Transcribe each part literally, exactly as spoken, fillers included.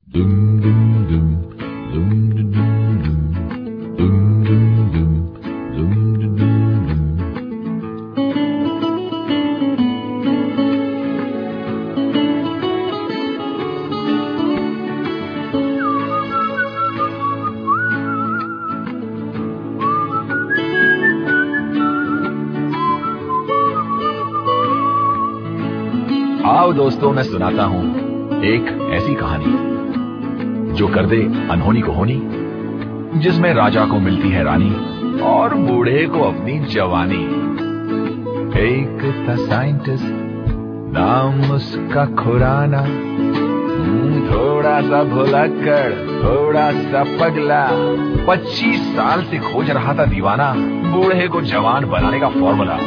आओ दोस्तों, मैं सुनाता हूं एक ऐसी कहानी जो कर दे अनहोनी को होनी, जिसमें राजा को मिलती है रानी और बूढ़े को अपनी जवानी। एक था साइंटिस्ट, नाम उसका खुराना, थोड़ा सा भुलक्कड़, थोड़ा सा पगला, पच्चीस साल से खोज रहा था दीवाना बूढ़े को जवान बनाने का फॉर्मूला।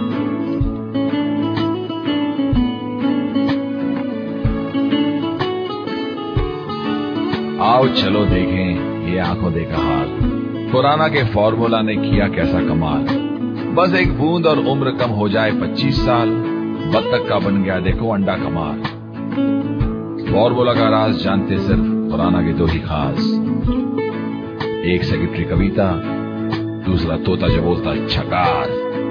आओ चलो देखें ये आंखों देखा हाल, खुराना के फॉर्मूला ने किया कैसा कमाल। बस एक बूंद और उम्र कम हो जाए पच्चीस साल, बत्तख का बन गया देखो अंडा कमाल। फॉर्मूला का राज जानते सिर्फ खुराना के दो ही खास, एक सेक्रेटरी कविता, दूसरा तोता जो बोलता झकास।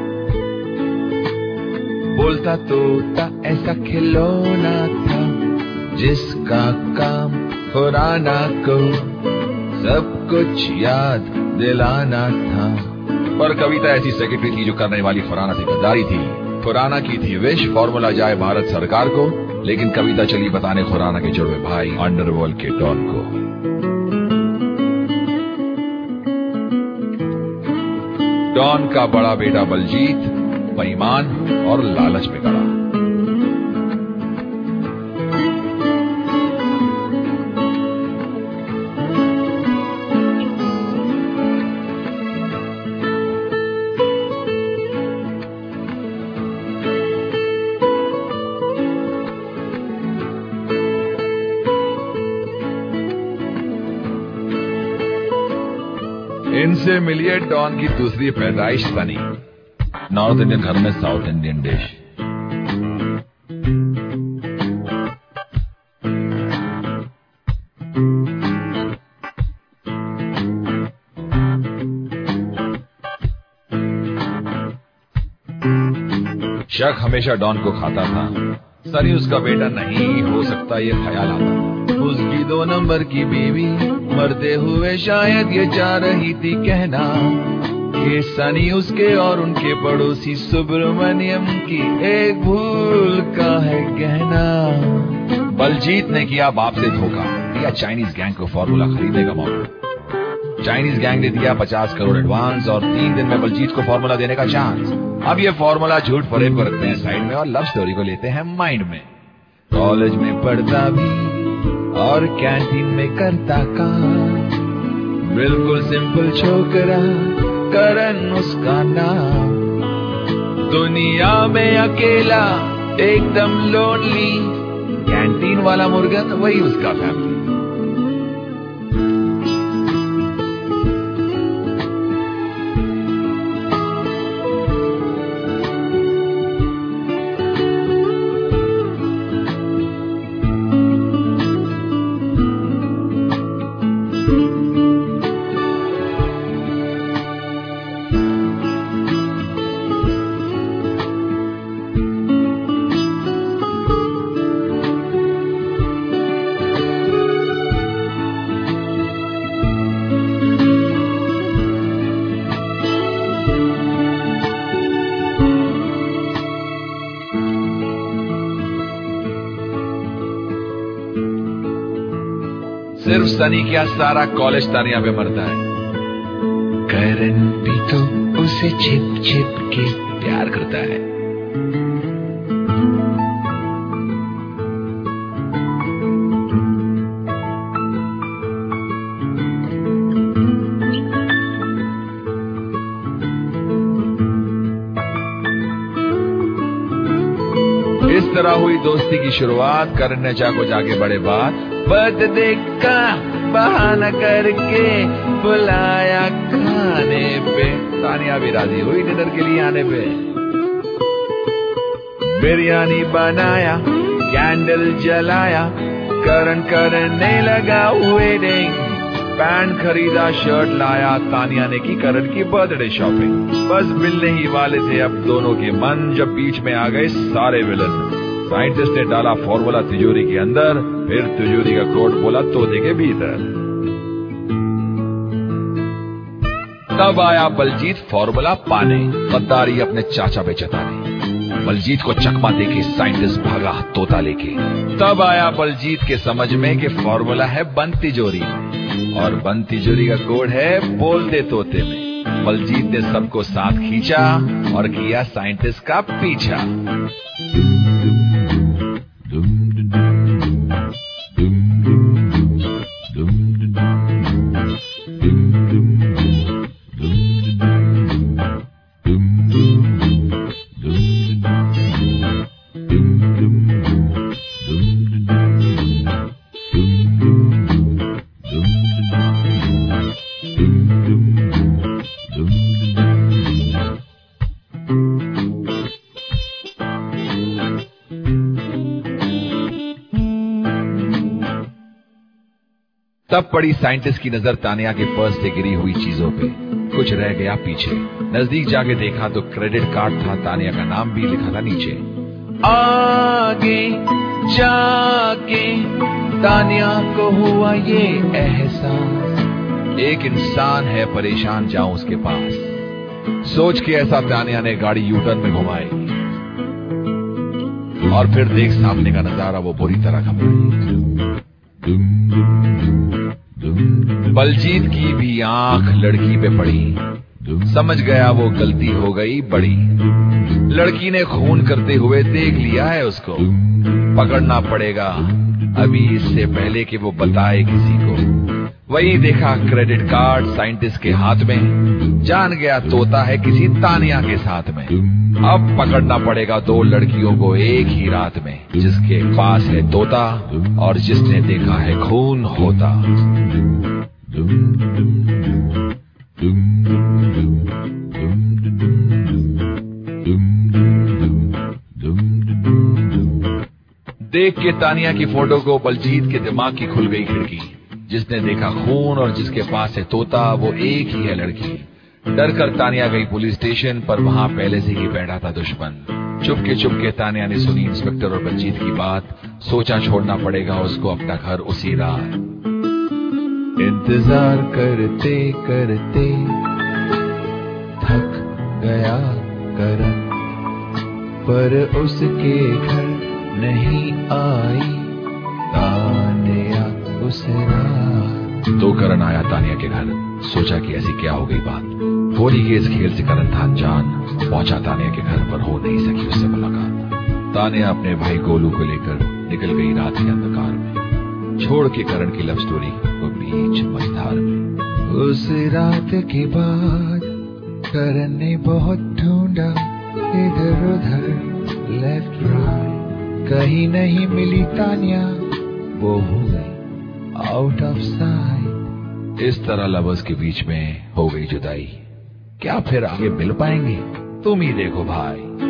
बोलता तोता ऐसा खिलौना था जिसका काम खुराना को सब कुछ याद दिलाना था। पर कविता ऐसी सेक्रेटरी थी जो करने वाली खुराना से गद्दारी थी। खुराना की थी विश फॉर्मूला जाए भारत सरकार को, लेकिन कविता चली बताने खुराना के जुड़वे भाई अंडरवर्ल्ड के डॉन को। डॉन का बड़ा बेटा बलजीत बेईमान और लालच में गड़ा। इनसे मिलिए डॉन की दूसरी पैदाइश सनी, नॉर्थ इंडियन घर में साउथ इंडियन डिश। शक हमेशा डॉन को खाता था, सनी उसका बेटा नहीं हो सकता ये ख्याल आता था। उसकी दो नंबर की बीवी मरते हुए शायद ये चाह रही थी कहना कि सनी उसके और उनके पड़ोसी सुब्रमण्यम की एक भूल का है गहना। बलजीत ने किया बाप से धोखा, दिया चाइनीज गैंग को फॉर्मूला खरीदने का मौका। चाइनीज गैंग ने दिया पचास करोड़ एडवांस और तीन दिन में बलजीत को फॉर्मूला देने का चांस। अब ये फॉर्मूला झूठ फरेब को रखते हैं साइड में और लव स्टोरी को लेते हैं माइंड में। कॉलेज में पढ़ता भी और कैंटीन में करता काम, बिल्कुल सिंपल छोकरा करन उसका नाम। दुनिया में अकेला एकदम लोनली, कैंटीन वाला मुर्गा तो वही उसका फैमिली। सिर्फ सनी क्या सारा कॉलेज तानिया पे मरता है। करण भी तो उसे छिप छिप के प्यार करता है। इस तरह हुई दोस्ती की शुरुआत। करण ने चाको जाके बड़े बात बर्थडे का बहाना करके बुलाया खाने पे। तानिया भी राजी हुई डिनर के लिए आने पे। बिरयानी बनाया, कैंडल जलाया, करण करने लगा वेटिंग, पैंट खरीदा, शर्ट लाया, तानिया ने की करण की बर्थडे शॉपिंग। बस मिलने ही वाले थे अब दोनों के मन, जब बीच में आ गए सारे विलन। साइंटिस्ट ने डाला फॉर्मूला तिजोरी के अंदर, फिर तिजोरी का कोड बोला तोते के भीतर। तब आया बलजीत फॉर्मूला पाने, गद्दारी अपने चाचा पे जताने। बलजीत को चकमा देके साइंटिस्ट भागा तोता लेके। तब आया बलजीत के समझ में कि फॉर्मूला है बंद तिजोरी, और बंद तिजोरी का कोड है बोल दे तोते में। बलजीत ने सबको साथ खींचा और किया साइंटिस्ट का पीछा। तब पड़ी साइंटिस्ट की नजर तानिया के पर्स से गिरी हुई चीजों पे। कुछ रह गया पीछे। नजदीक जाके देखा तो क्रेडिट कार्ड था, तानिया का नाम भी लिखा था नीचे। आगे जाके तानिया को हुआ ये एहसास, एक इंसान है परेशान, जाऊं उसके पास। सोच के ऐसा तानिया ने गाड़ी यूटर्न में घुमाई, और फिर देख सामने का नजारा, वो बुरी तरह घबराई। बलजीत की भी आंख लड़की पे पड़ी, समझ गया वो गलती हो गई बड़ी। लड़की ने खून करते हुए देख लिया है उसको, पकड़ना पड़ेगा अभी इससे पहले कि वो बताए किसी को। वही देखा क्रेडिट कार्ड साइंटिस्ट के हाथ में, जान गया तोता है किसी तानिया के साथ में। अब पकड़ना पड़ेगा दो लड़कियों को एक ही रात में, जिसके पास है तोता और जिसने देखा है खून होता। देख के तानिया की फोटो को बलजीत के दिमाग की खुल गई खिड़की। जिसने देखा खून और जिसके पास है तोता, वो एक ही है लड़की। डर कर तानिया गई पुलिस स्टेशन, पर वहां पहले से ही बैठा था दुश्मन। चुपके चुपके तानिया ने सुनी इंस्पेक्टर और बलजीत की बात, सोचा छोड़ना पड़ेगा उसको अपना घर उसी रात। इंतजार करते करते थक गया करण, पर उसके घर नहीं आई तानिया उस रात। तो करण आया तानिया के घर, सोचा कि ऐसी क्या हो गई बात। होली के इस खेल से करण था अनजान, पहुंचा तानिया के घर पर हो नहीं सकी उससे मुलाकात। तानिया अपने भाई गोलू को लेकर निकल गई रात के अंधकार में, छोड़ के करण की लव स्टोरी को बीच मझधार में। उस रात के बाद करण ने बहुत ढूंढा इधर उधर लेफ्ट राइट, कहीं नहीं मिली तानिया, वो हो गई आउट ऑफ साइट। इस तरह लवर्स के बीच में हो गई जुदाई। क्या फिर आगे मिल पाएंगे? तुम ही देखो भाई।